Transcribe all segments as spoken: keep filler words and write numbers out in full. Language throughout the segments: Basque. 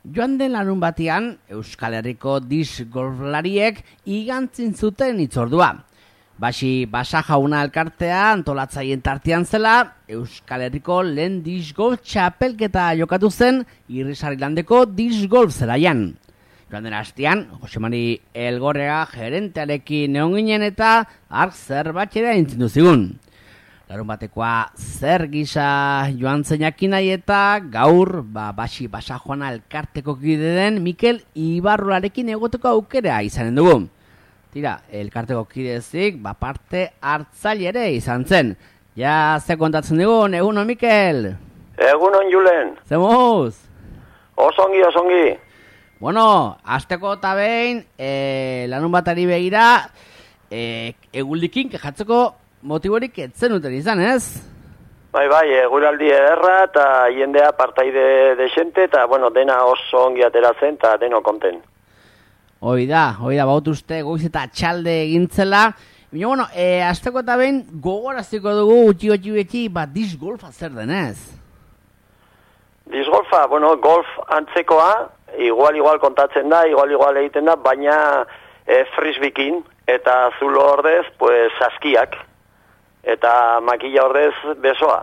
Joan den larun batean, Euskal Herriko disc golflariek igantzin zuten hitzordua. Basi Basa Jauna elkartea antolatzaien tartean zela, Euskal Herriko lehen disc golf txapelketa jokatu zen Irrisarrilandeko disc golf zelaian. Joan den hastean, Josemari Elgorrea gerentearekin egon ginen eta ark zerbait ere entzindu zigun. Larun batekoa zer gisa joan zen jakin nahi eta gaur ba, Basi Basa Jauna elkarteko kide den Mikel Ibarrolarekin egoteko aukera izanen dugu. Tira, elkarteko kidezik, ba parte hartzaile ere izan zen. Ja, ze kontatzen dugun, egunon, Mikel? Egunon, Julen. Zemuz? Osongi, osongi. Bueno, asteko eta behin, e, lanun batari begira, e, eguldikin kejatzeko motiborik etzen duten izan, ez? Bai, bai, eguraldi ederra eta jendea partaide desente eta, bueno, dena oso ongi ateratzen eta deno konten. Hoi da, hoi da, baut uste goiz eta txalde egintzela. Baina, bueno, e, asteko eta behin gogoraziko dugu utxi utxi betxi, bat disc golfa zer denez? Disc golfa, bueno, golf antzekoa, igual igual kontatzen da, igual igual egiten da, baina e, frisbikin eta zulo ordez, pues, saskiak eta makila ordez besoa.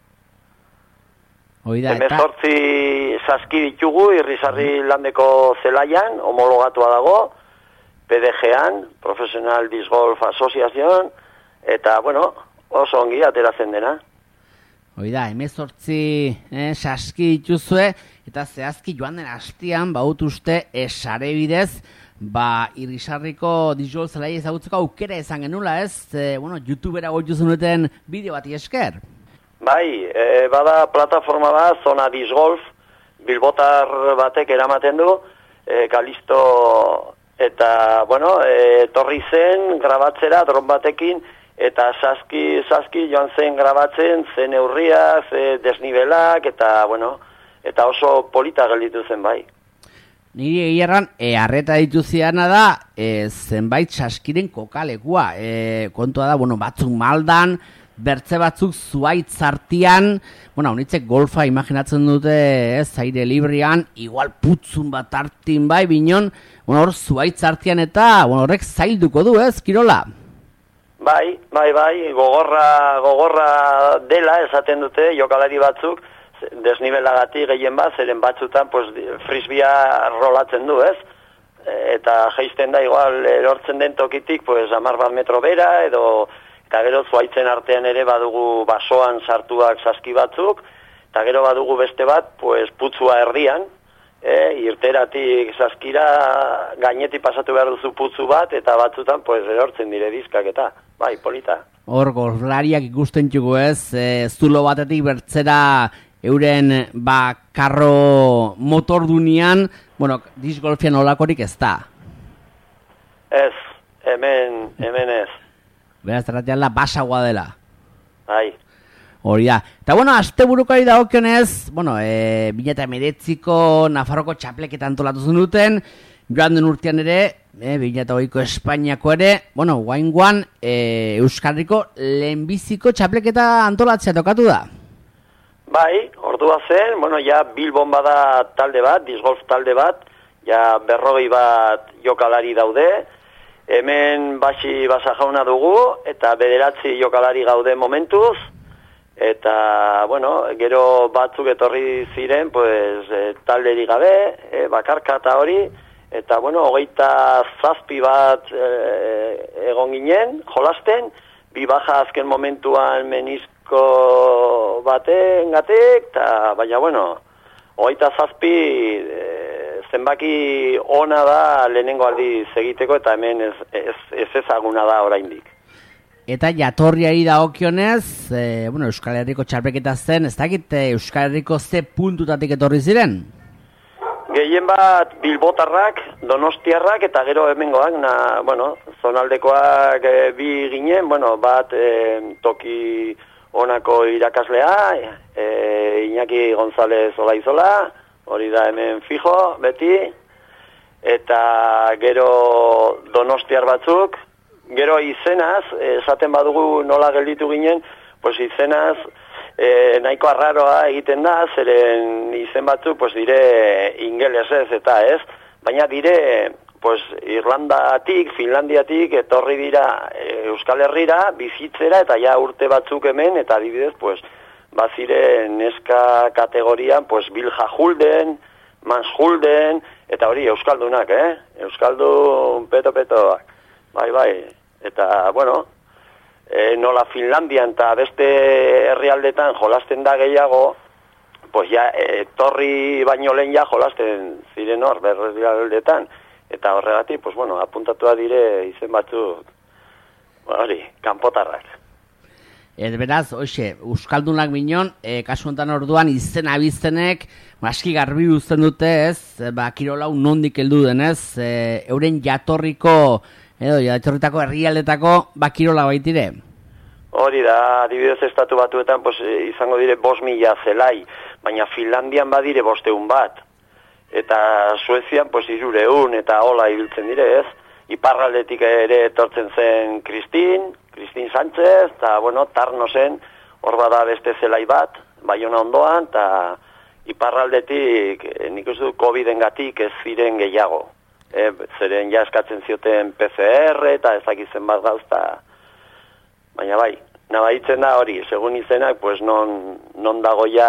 Oida, eta... Hemezortzi saski ditugu Irrisarrilandeko zelaian, homologatua dago, P D G-an, Professional Disc Golf Association, eta, bueno, oso ongi ateratzen dena. Oida, hemezortzi eh, saski dituzue, eta zehazki joan den hastian, baut uste esare bidez, ba, Irrisarriko Disc Golf zelaia ezagutzeko aukera izan genula, ez? E, bueno, YouTubera goitu zenuten bideo bati esker. Bai, e, bada plataforma da, Zona Disc Golf, bilbotar batek eramaten du, e, Kalisto eta, bueno, e, torri zen grabatzera dron batekin, eta saski, saski joan zen grabatzen, zen neurria, ze desnibelak, eta, bueno, eta oso polita gelditu zen bai. Niri egierran, e, arreta dituziana da, e, zenbait saskiren kokalekua. E, kontua da, bueno, batzuk maldan, bertze batzuk zuaitz artian, bueno, honitzek golfa imaginatzen dute, ez, aire librian, igual putzun bat artin bai, binon, bueno, hor zuaitz artian eta, bueno, horrek zailduko du, ez, kirola? Bai, bai, bai, gogorra, gogorra dela esaten dute, jokalari batzuk, desnibelagatik gehien bat, zeren batzutan, pues, frisbia rolatzen du, ez? Eta jaisten da, igual, erortzen den tokitik, pues, amar bat metro bera, edo, eta gero zuaitzen artean ere badugu basoan sartuak saski batzuk, eta gero badugu beste bat, pues, putzua erdian, e, irteratik saskira gainetik pasatu behar duzu putzu bat, eta batzutan, pues, erortzen dire dizkak eta, bai, polita. Hor, golflariak ikusten txugu ez, e, zulo batetik bertzera euren, ba, karro motordunian, bueno, disc golfian olakorik ez da. Ez, hemen, hemen ez. Beraz, erratean la basagoa dela. Ai. Hori da. Eta, bueno, aste burukari dagokionez, bueno, e, bi mila hemeretziko Nafarroko txapelketa antolatu zen duten, joan den urtean ere, e, bi mila hogeiko Espainiako ere, bueno, guaingoan, e, Euskal Herriko lehenbiziko txapelketa antolatzea tokatu da. Bai, ordua zen, bueno, ja Bilbon bada talde bat, disc golf talde bat, ja berrogei bat jokalari daude, hemen Basi Basa Jauna dugu, eta bederatzi jokalari gaude momentuz, eta, bueno, gero batzuk etorri ziren, pues, e, talderi gabe, e, bakarka eta hori, eta, bueno, hogeita zazpi bat e, egon ginen, jolasten, bi baja azken momentuan menisko baten gatek, eta, baina, bueno, hogeita zazpi e, zenbaki ona da lehenengo aldiz egiteko, eta hemen ez, ez, ez ezaguna da oraindik. Eta jatorriari dagokionez, e, bueno, Euskal Herriko txapelketa zen, ez dakit Euskal Herriko ze puntutatik etorri ziren? Gehien bat Bilbotarrak, Donostiarrak, eta gero hemengoak, na, bueno, zonaldekoak e, bi ginen, bueno, bat e, toki honako irakaslea, e, Iñaki González Olaizola, hori da hemen fijo, beti, eta gero Donostiar batzuk, gero izenaz, esaten badugu nola gelditu ginen, pues izenaz, e, nahiko arraroa egiten da, zeren izen batzu, pues dire ingelesez eta ez, baina dire, pues Irlandatik, Finlandiatik, etorri dira e, Euskal Herrira, bizitzera, eta ja urte batzuk hemen, eta adibidez, pues, bazire neska kategorian, pues, Bilja Julden, Mans Julden, eta hori Euskaldunak, eh? Euskaldun peto-petoak, bai, bai, eta, bueno, e, nola Finlandian eta beste herrialdetan jolasten da gehiago, pues ja, etorri baino lehen ja jolasten ziren hor, herrialdetan, eta horregatik, pues bueno, apuntatua dire izen batzuk, hori, kanpotarrak. Ez beraz, hoxe, Euskaldunak minon, e, kasu honetan orduan izen abiztenek, aski garbi uzten dute ez, ba, kirolau nondik heldu denez, e, euren jatorriko, edo jatorritako herrialdetako, ba, kirola baitire. Hori da, adibidez estatu batuetan, pues, izango dire bost mila zelai, baina Finlandian badire bosteun bat, eta Suezian, pues, irureun, eta hola ibiltzen dire ez, iparraldetik ere etortzen zen Kristin, Kristin Sánchez, eta, bueno, Tarnosen, hor bada beste zelai bat, Baiona ondoan, eta iparraldetik, nik uste du COVID-engatik ez ziren gehiago. E, zeren ja eskatzen zioten P C R, eta ezakizen bat gauzta, baina bai, nabaitzen da hori, segun izenak, pues, non, non dago ja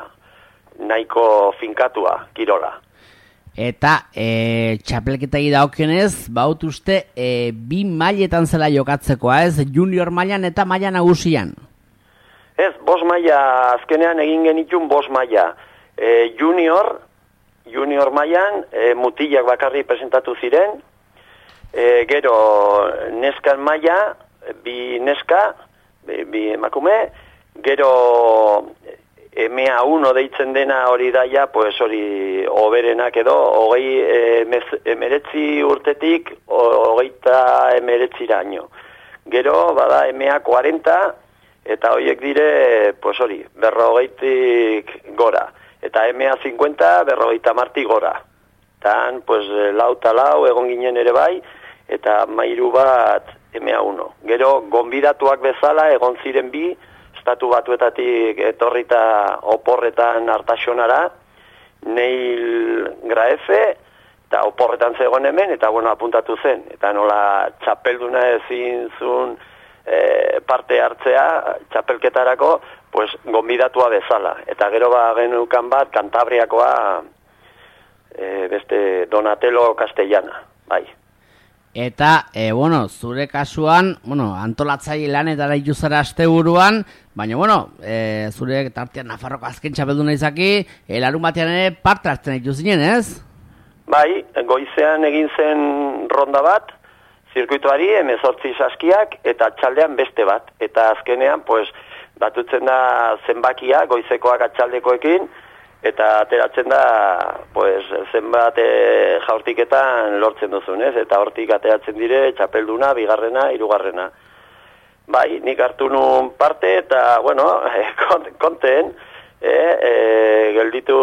nahiko finkatua, kirola. Eta e, txapelketai daukionez, baut uste e, bi mailetan zela jokatzekoa, ez? Junior mailan eta maila nagusian. Ez, bost maila, azkenean egin genitun bost maila. E, junior, junior mailan, e, mutilak bakarri presentatu ziren, e, gero neskan maila, bi neska, bi, bi emakume, gero M A uno deitzen dena hori daia, pues hori oberenak edo, hogei emeretzi urtetik, hogeita emeretziraino. Gero, bada M A cuarenta, eta horiek dire, pues hori, berrogeitik gora. Eta M A cincuenta, berrogeita martik gora. Tan, pues, lau eta lau, egon ginen ere bai, eta mairu bat M A uno. Gero, gonbidatuak bezala, egon ziren bi, estatu batuetatik etorrita oporretan Artaxonara, Neil Graefe, eta oporretan zegoen hemen, eta bueno, apuntatu zen. Eta nola txapelduna ezin zuen e, parte hartzea, txapelketarako, pues, gonbidatua bezala. Eta gero ba genukan bat, Kantabriakoa, e, beste Donatello Castellana, bai. Eta, e, bueno, zure kasuan, bueno, antolatzaile lanetara ituzara asteburuan, baina, bueno, e, zure tartean Nafarroko azken txapelduna izaki, larun batean ere parte hartzen dituzinen, ez? Bai, goizean egin zen ronda bat, zirkuituari, hemezortzi saskiak, eta txaldean beste bat. Eta azkenean, pues, batutzen da zenbakia, goizekoak atxaldekoekin, eta ateratzen da, pues, zenbat e, jaurtiketan lortzen duzun, ez? Eta hortik ateratzen dire, txapelduna, bigarrena, hirugarrena. Bai, nik hartu nun parte, eta, bueno, e, konten, e, e, gelditu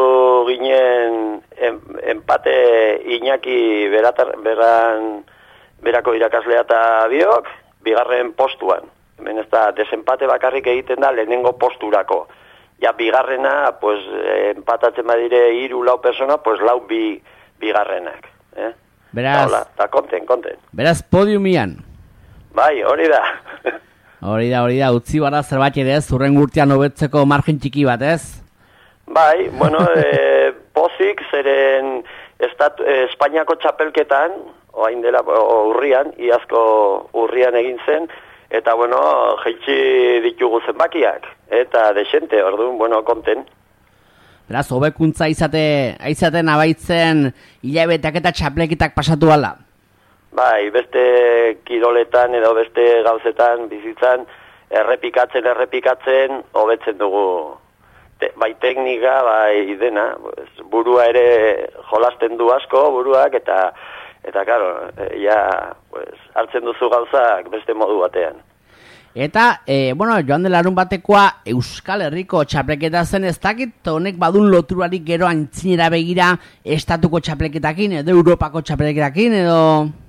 ginen em, empate Iñaki beratar, beran, berako irakaslea eta biok, bigarren postuan. Hemen ez da, desempate bakarrik egiten da lehenengo posturako. Ja, bigarrena, pues, empatatzen badire hiru lau persona, pues, lau bi bigarrenak. Eh? Beraz, eta konten, konten. Beraz, podiumian. Bai, hori da. Hori da, hori da, utzi bara zerbait ere ez, urren urtean hobetzeko margen txiki bat, ez? Bai, bueno, e, pozik, zeren estat, e, Espainiako txapelketan, oain dela, o, urrian, iazko urrian egin zen, eta, bueno, jeitsi ditugu zenbakiak, eta desente, orduan, bueno, konten. Beraz, hobekuntza izate, izaten abaitzen hilabeteak eta txaplekitak pasatu ala? Bai, beste kiroletan edo beste gauzetan, bizitzan, errepikatzen, errepikatzen, hobetzen dugu. Te, bai teknika, bai dena, pues, burua ere jolasten du asko, buruak, eta Eta, karo, ja, pues, hartzen duzu gauzak beste modu batean. Eta, e, bueno, joan de larun batekoa Euskal Herriko txapleketa zen, ez dakit honek badun loturarik gero antzinera begira estatuko txapleketakin, edo Europako txapleketakin, edo...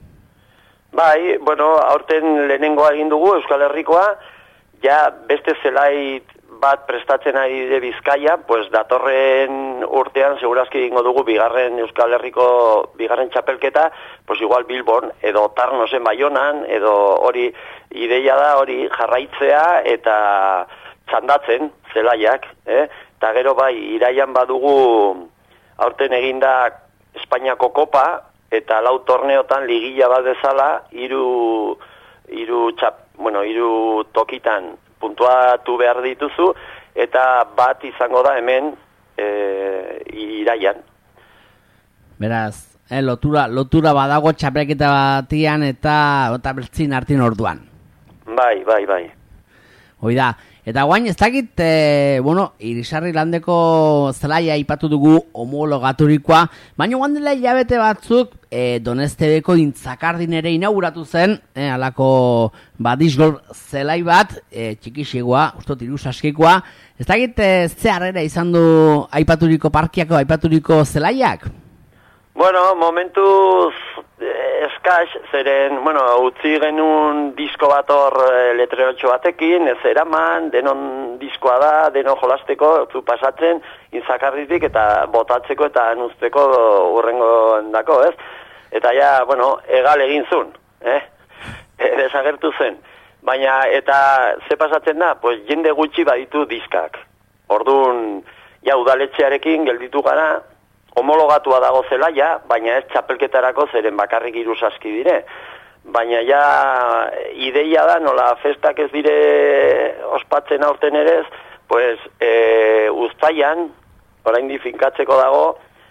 Bai, bueno, aurten lehenengoa egin dugu Euskal Herrikoa, ja beste zelait bat prestatzen ari de Bizkaia, pues datorren urtean segurazki egingo dugu bigarren Euskal Herriko bigarren txapelketa, pues igual Bilbon edo Tarnosen Baionan edo hori ideia da hori jarraitzea eta txandatzen zelaiak, eh? Eta gero bai iraian badugu aurten eginda Espainiako Kopa eta lau torneotan ligila bat bezala hiru hiru txap, bueno, hiru tokitan puntuatu behar dituzu, eta bat izango da hemen e, iraian. Beraz, eh, lotura, lotura badago txapelketa batian eta eta bertzin hartin orduan. Bai, bai, bai. Hoi da, eta guain ez dakit, e, bueno, Irisarri landeko zelaia aipatu dugu homologaturikoa, baina guan dela hilabete batzuk e, Donestebeko Intzakardin ere inauguratu zen, e, alako badisgol zelai bat, e, txikixegoa, ustot irusaskikoa, ez dakit e, ze harrera izan du aipaturiko parkiako, aipaturiko zelaiak? Bueno, momentuz eh, eskaz, zeren, bueno, utzi genuen disko bat hor eh, letrerotxo batekin, ez eraman, denon diskoa da, denon jolasteko, zu pasatzen, Intzakarritik eta botatzeko eta nuzteko urrengo endako, ez? Eta ja, bueno, egal egin zuen, eh? E, desagertu zen. Baina, eta ze pasatzen da? Pues jende gutxi baditu diskak. Orduan, ja, udaletxearekin gelditu gara, homologatua dago zelaia, baina ez txapelketarako zeren bakarrik hiru saski dire. Baina ja ideia da nola festak ez dire ospatzen aurten ere, pues e, uztaian, oraindik finkatzeko dago,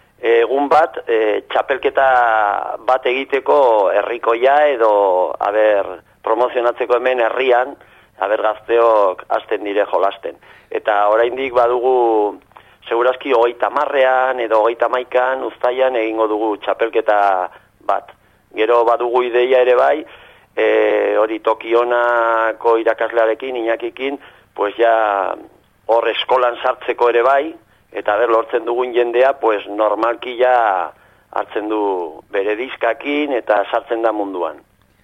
egun bat e, txapelketa bat egiteko herrikoia edo aber promozionatzeko hemen herrian, aber gazteok hasten dire jolasten. Eta oraindik badugu segurazki hogeita marrean edo hogeita maikan uztaian egingo dugu txapelketa bat. Gero badugu ideia ere bai, e, hori Tokionako irakaslearekin, Iñakikin, pues ja hor eskolan sartzeko ere bai, eta ber lortzen dugun jendea, pues normalki ja hartzen du bere diskakin eta sartzen da munduan.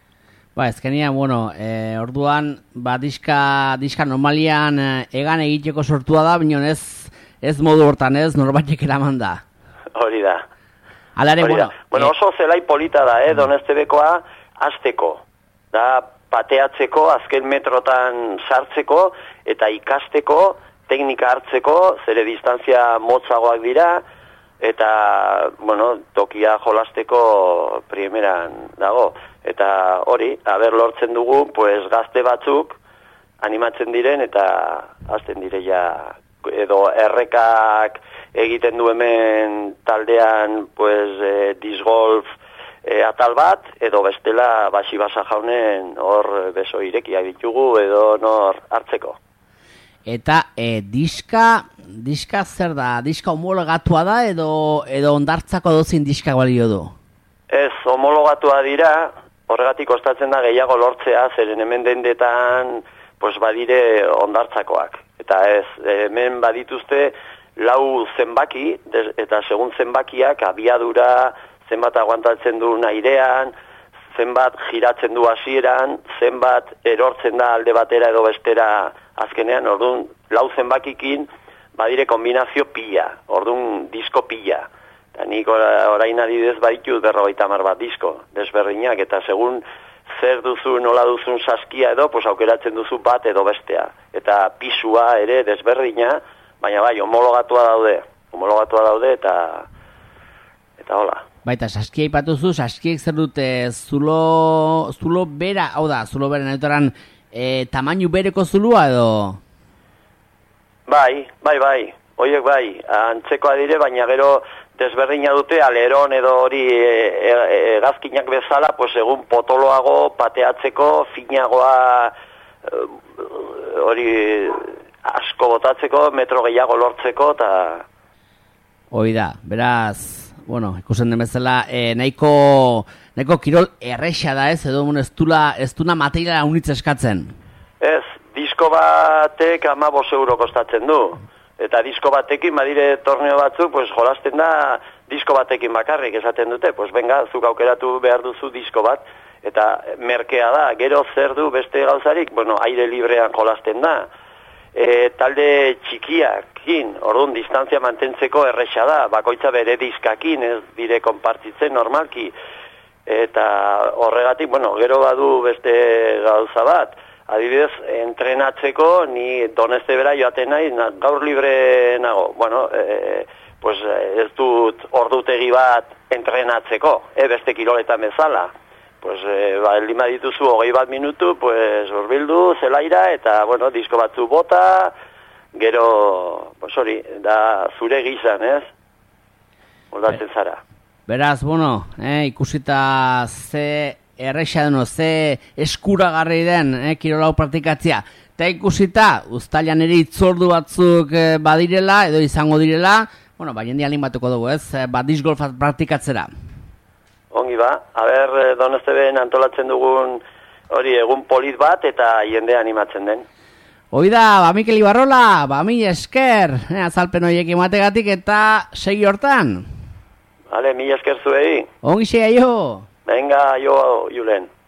Ba, ezkenia, bueno, e, orduan, ba, diska, diska normalian e, egan egiteko sortua da, baina ez ez modu hortan ez, norbaitek eraman da. Hori da. Alare, Hori bueno. Da. Bueno, oso zelai polita da, eh, Donestebekoa hasteko. Da, pateatzeko, azken metrotan sartzeko, eta ikasteko, teknika hartzeko, zere distantzia motzagoak dira, eta, bueno, tokia jolasteko primeran dago. Eta hori, haber lortzen dugu, pues gazte batzuk animatzen diren, eta hasten dire ja edo errekak egiten du hemen taldean pues e, disgolf e, atal bat, edo bestela basi basa jaunen hor beso irekia ditugu edo nor hartzeko. Eta e, diska, diska zer da? Diska homologatua da edo edo ondartzako dozin diska balio du? Ez, homologatua dira, horregatik kostatzen da gehiago lortzea, zeren hemen dendetan pues badire ondartzakoak. Eta ez, hemen badituzte lau zenbaki, eta segun zenbakiak abiadura, zenbat aguantatzen du airean, zenbat giratzen du hasieran, zenbat erortzen da alde batera edo bestera azkenean, orduan lau zenbakikin badire kombinazio pila, orduan disko pila. Eta nik orain adidez baditut berrogeita hamar bat disko, desberdinak, eta segun zer duzu, nola duzun saskia edo, pues aukeratzen duzu bat edo bestea. Eta pisua ere desberdina, baina bai, homologatua daude. Homologatua daude eta eta hola. Baita, saskia ipatuzu, saskiek zer dute zulo, zulo bera, hau da, zulo bera nahitoran e, tamainu bereko zulua edo? Bai, bai, bai, horiek bai, antzekoa dire, baina gero desberdina dute aleron edo hori hegazkinak e, e, bezala, pues egun potoloago, pateatzeko, finagoa hori asko botatzeko, metro gehiago lortzeko, eta... Hoi da, beraz, bueno, ikusten den bezala, e, nahiko, nahiko kirol erresa da ez, edo ez dula, ez duna materiala unitz eskatzen. Ez, disko batek amabos euro kostatzen du. Eta disko batekin, badire torneo batzuk, pues jolasten da disko batekin bakarrik esaten dute. Pues venga, zuk aukeratu behar duzu disko bat, eta merkea da, gero zer du beste gauzarik, bueno, aire librean jolasten da. e, talde txikiakin, orduan distantzia mantentzeko erresa da, bakoitza bere diskakin ez dire konpartitzen normalki, eta horregatik, bueno, gero badu beste gauza bat, adibidez, entrenatzeko, ni Doneste bera joaten nahi, na, gaur libre nago, bueno, e, pues ez dut ordutegi bat entrenatzeko, e, beste kiroletan bezala, pues, e, ba, lima dituzu hogei bat minutu, pues, urbildu, zelaira, eta, bueno, disko batzu bota, gero, pues hori, da zure gizan, ez? Moldatzen zara. Beraz, bueno, eh, ikusita ze erresa deno, ze eskuragarri den eh, kirolau praktikatzea. Eta ikusita, uztailan ere itzordu batzuk eh, badirela, edo izango direla, bueno, ba, jendia animatuko dugu, ez? Eh, ba, disc golf praktikatzera. Ongi ba, haber Donosteben antolatzen dugun hori egun polit bat eta jende animatzen den. Hoi da, ba, Mikel Ibarrola, ba, mi esker, eh, azalpen horiek emategatik eta segi hortan. Vale, mi esker zuei. Ongi xea jo. Venga, jo, Julen.